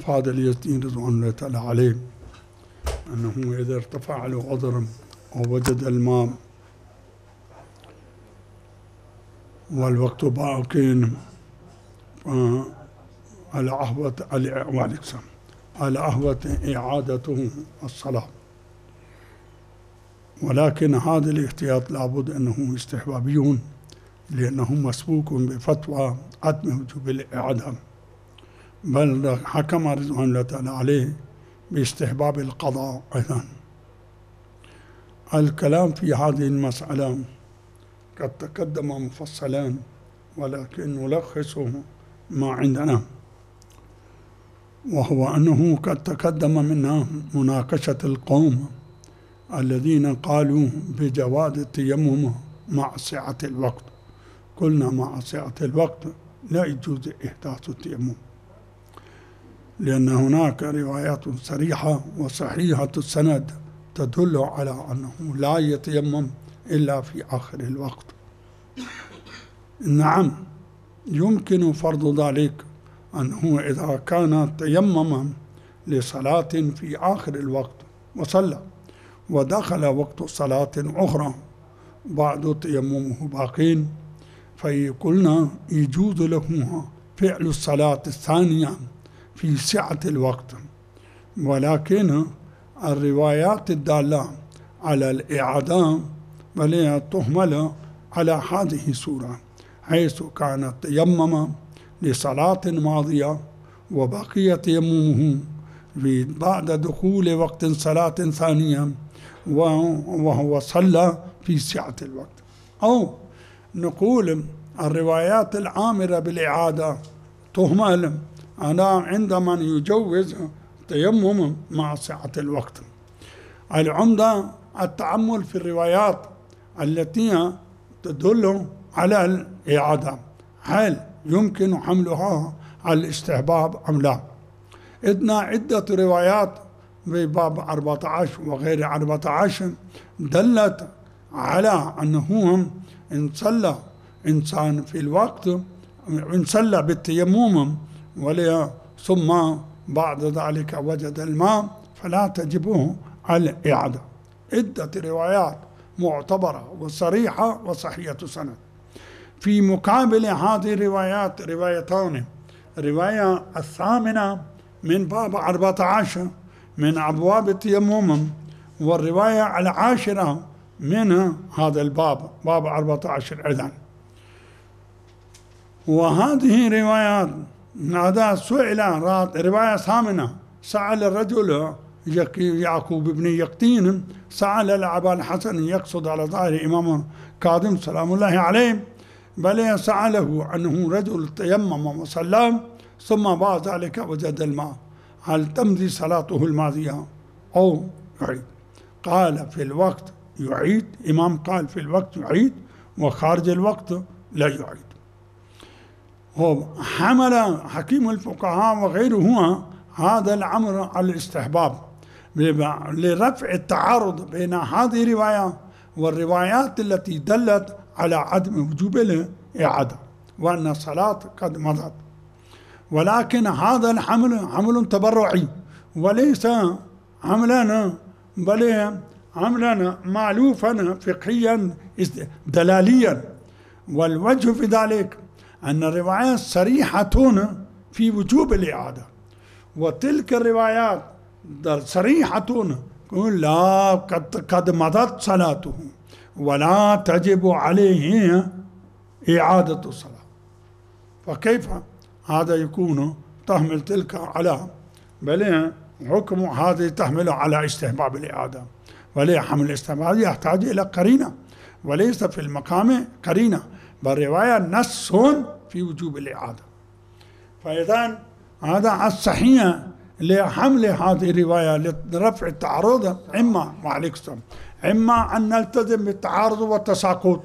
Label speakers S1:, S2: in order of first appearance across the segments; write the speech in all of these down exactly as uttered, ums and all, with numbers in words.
S1: أفاد اليزيد رضوان الله تعالى عليه أنه إذا ارتفع له عذر ووجد الماء والوقت باق على أهوة على أهوة إعادته الصلاة، ولكن هذا الاحتياط لابد أنه استحبابي لأنه مسبوق بفتوى عدم وجوب الإعادة، بل حكم رضوان الله تعالى عليه باستحباب القضاء أيضا. الكلام في هذه المسألة قد تقدم مفصلا، ولكن نلخصه ما عندنا، وهو أنه قد تقدم منا مناقشة القوم الذين قالوا بجواز التيمم مع سعة الوقت. قلنا مع سعة الوقت لا يجوز إحداث التيمم، لأن هناك روايات صريحة وصحيحة السند تدل على أنه لا يتيمم إلا في آخر الوقت. نعم، يمكن فرض ذلك أنه إذا كان تيمم لصلاة في آخر الوقت وصلى ودخل وقت صلاة أخرى بعد تيممه باقين، فقلنا يجوز له فعل الصلاة الثانية في سعة الوقت، ولكن الروايات الدالة على الإعادة بل تهمل على هذه الصورة، حيث كان تيمم لصلاة ماضية وبقي تيممه بعد دخول وقت صلاة ثانية وهو صلى في سعة الوقت. أو نقول الروايات الآمرة بالإعادة تهمل أنا عند من يجوز تيمم مع سعة الوقت. العمدة التأمل في الروايات التي تدل على الإعادة، هل يمكن حملها على الاستحباب أم لا؟ إذن عدة روايات في باب أربعة عشر وغير أربعة عشر دلت على أنه إن صلى إنسان في الوقت، إن صلى بالتيمم ولي ثم بعد ذلك وجد الماء فلا تجبه على الإعادة. عدة روايات معتبرة وصريحة وصحيحة سند. في مقابل هذه الروايات روايتان، الرواية الثامنة من باب أربعة عشر من أبواب التيمم، والرواية العاشرة من هذا الباب باب أربعة عشر أيضا. وهذه روايات هذا سئل رواية ثامنة، سأل الرجل يعقوب بن يقطين سأل الأبا الحسن يقصد على ظاهر إمام كاظم سلام الله عليه، بل سأله أنه رجل تيمم وصلى ثم بعد ذلك وجد الماء، هل تمضي صلاته الماضية أو يعيد؟ قال في الوقت يعيد، إمام قال في الوقت يعيد وخارج الوقت لا يعيد. هو حمل حكيم الفقهاء وغيره هذا الأمر على الاستحباب لرفع التعارض بين هذه الرواية والروايات التي دلت على عدم وجوب الإعادة وأن الصلاة قد مضت. ولكن هذا الحمل حمل تبرعي وليس حملا بل حملا مألوفا فقهيا دلاليا. والوجه في ذلك أن الروايات صريحة في وجوب الإعادة، وتلك الروايات صريحة يقول لا قد, قد مضت صلاته ولا تجب عليه إعادة الصلاة. فكيف هذا يكون تحمل تلك على بل حكم هذه تحمل على استحباب الإعادة، وليه حمل الاستحباب يحتاج إلى قرينة وليس في المقام قرينة، بل رواية نص في وجوب الإعادة. فإذا هذا الصحيح لحمل هذه الرواية لرفع التعارض إما وعليك السلام إما أن نلتزم بالتعارض والتساقط،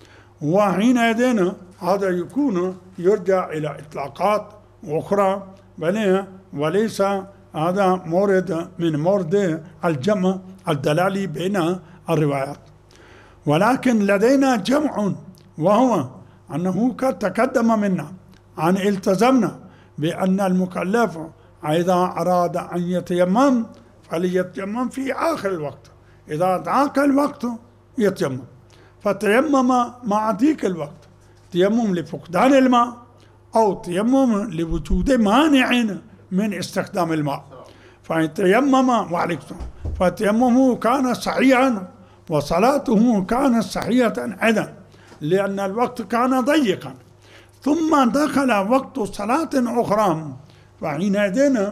S1: وحينئذ هذا يكون يرجع إلى إطلاقات أخرى بل وليس هذا مورد من مورد الجمع الدلالي بين الروايات. ولكن لدينا جمع، وهو أنه قد تقدم منا أن التزمنا بأن المكلف إذا أراد أن يتيمم فليتيمم في آخر الوقت، إذا ضاق الوقت يتيمم. فتيمم مع ضيق الوقت، تيمم لفقدان الماء أو تيمم لوجود مانع من استخدام الماء. فإن تيمم وعليكم فتيممه كان صحيحا وصلاته كانت صحيحة أيضا، لأن الوقت كان ضيقا. ثم دخل وقت صلاة أخرى، فحينئذ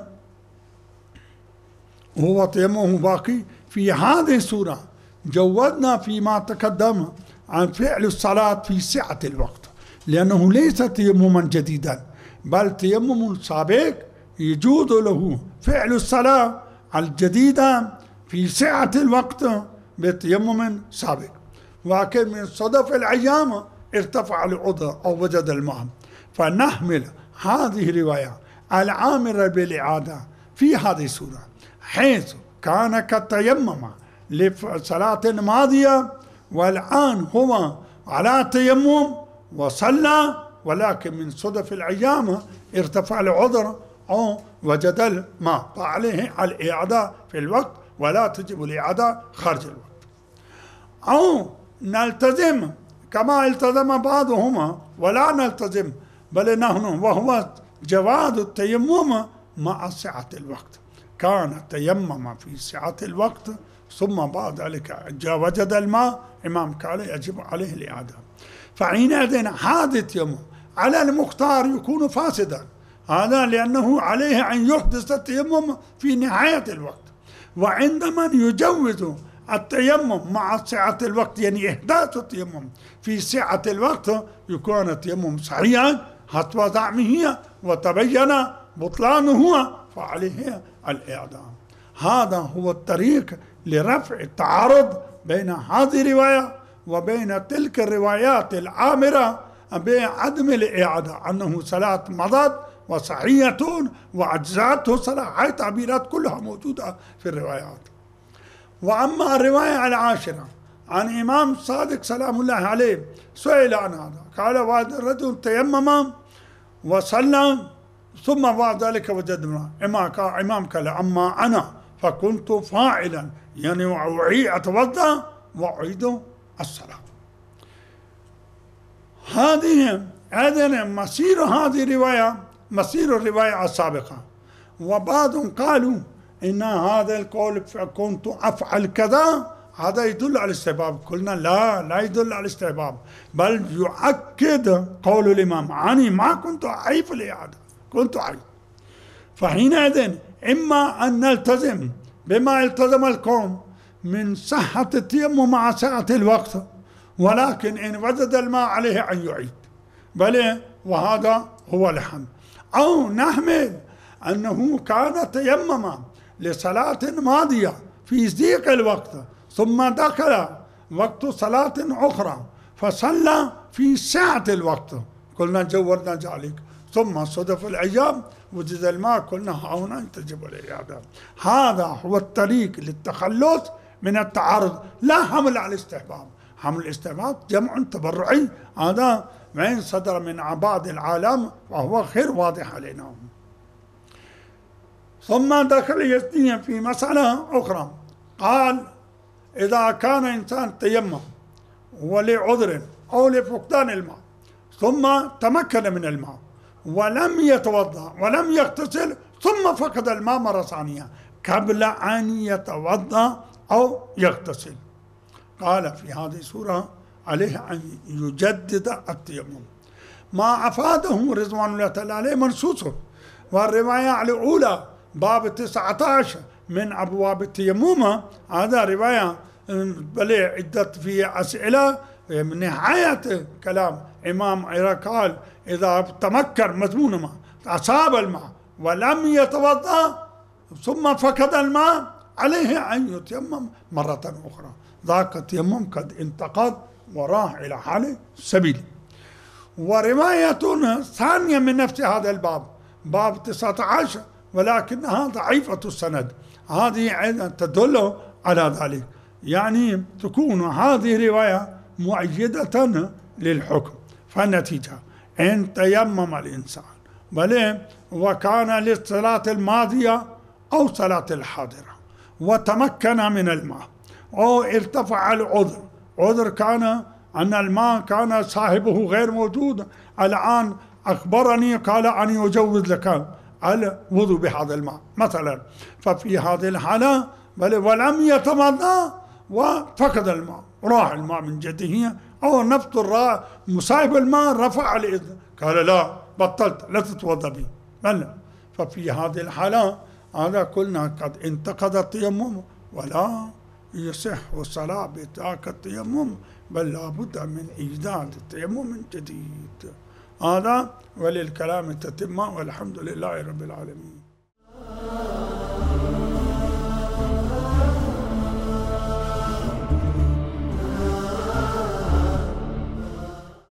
S1: هو تيممه باقي. في هذه السورة جودنا فيما تقدم عن فعل الصلاة في سعة الوقت، لأنه ليس تيمما جديدا بل تيمم سابق يجوز له فعل الصلاة الجديدة في سعة الوقت بتيمم سابق. ولكن من صدف الأيام ارتفع العذر أو وجد الماء، فنحمل هذه الرواية العامرة بالإعادة في هذه السورة، حيث كان قد تيمم لصلاة ماضية والآن هو على تيمم وصلى، ولكن من صدف الأيام ارتفع العذر أو وجد الماء، فعليه الإعادة في الوقت ولا تجب الإعادة خارج الوقت. أو نلتزم كما التزم بعضهما ولا نلتزم، بل نحن وهو جواز التيمم مع سعة الوقت. كان تيمم في سعة الوقت ثم بعد ذلك وجد الماء، إمام قال يجب عليه الإعادة. فحينئذ هذا التيمم على المختار يكون فاسدا، هذا لأنه عليه أن يحدث التيمم في نهاية الوقت. وعندما يجوز التيمم مع سعة الوقت، يعني إحداث التيمم في سعة الوقت، يكون التيمم صحيحا حسب زعمه وتبين بطلانه، فعليه الإعادة. هذا هو الطريق لرفع التعارض بين هذه الرواية وبين تلك الروايات العامرة بعدم الإعادة، أنه صلاة مضت وصحية وأجزاته صلاة. هاي تعبيرات كلها موجودة في الروايات. وأما الرواية العاشرة عن إمام صادق سلام الله عليه سئل عن هذا، قال وهذا الرجل تيمم وصلى ثم بعد ذلك وجد الماء. إمام قال أما أنا فكنت فاعلا، يعني أعيد أتوضأ وأعيد الصلاة. هذه هذا مسير هذه الرواية مسير الرواية السابقة. وبعض قالوا إن هذا القول كنت أفعل كذا هذا يدل على الاستحباب. قلنا لا لا يدل على الاستحباب، بل يؤكد قول الإمام عني ما كنت أعيب الإعادة، كنت أعيب. فحينئذ إما أن نلتزم بما التزم القوم من صحة التيمم مع سعة الوقت، ولكن إن وجد الماء عليه أن يعيد، بل وهذا هو الحمد. أو نحمل أنه كان تيمم لصلاة ماضية في ضيق الوقت ثم دخل وقت صلاة أخرى فصلى في سعة الوقت، قلنا جورنا ذلك، ثم صدف الأيام وجد الماء، قلنا هنا تجب الإعادة. هذا هو الطريق للتخلص من التعارض، لا حمل على الاستحباب. حمل الاستحباب جمع تبرعي، هذا ما صدر من بعض العالم وهو غير واضح علينا. ثم دخل يزني في مسألة أخرى، قال إذا كان إنسان تيمم ولعذر أو لفقدان الماء ثم تمكن من الماء ولم يتوضأ ولم يغتسل ثم فقد الماء مرة ثانية قبل أن يتوضأ أو يغتسل، قال في هذه السورة عليه أن يجدد التيمم. ما أفاده رضوان الله تعالى عليه منصوص. والرواية الأولى باب تسعة عشر من أبواب التيمم، هذا رواية بل عدت في أسئلة من نهاية كلام إمام عراق، قال إذا تمكن مضمون ما أصاب الماء ولم يتوضأ ثم فقد الماء عليه أن يتيمم مرة أخرى، ذاك التيمم قد انتقض وراح إلى حال سبيل. ورواية ثانية من نفس هذا الباب باب تسعة عشر ولكنها ضعيفة السند، هذه أيضا تدل على ذلك، يعني تكون هذه رواية مؤيدة للحكم. فالنتيجة إن تيمم الإنسان بل وكان للصلاة الماضية أو صلاة الحاضرة وتمكن من الماء أو ارتفع العذر، عذر كان أن الماء كان صاحبه غير موجود، الآن أخبرني قال أن يجوز لك الوضوء بهذا الماء مثلا، ففي هذه الحالة بل ولم يتوضأ وفقد الماء، راح الماء من جده، أو نفس الراء مصاحب الماء رفع الإذن قال لا بطلت لا تتوضأ به، بل ففي هذه الحالة هذا قلنا قد انتقد التيمم ولا يصح الصلاة بذاك التيمم، بل لابد من إيجاد التيمم جديد. هذا وللكلام تتمة، والحمد لله رب العالمين.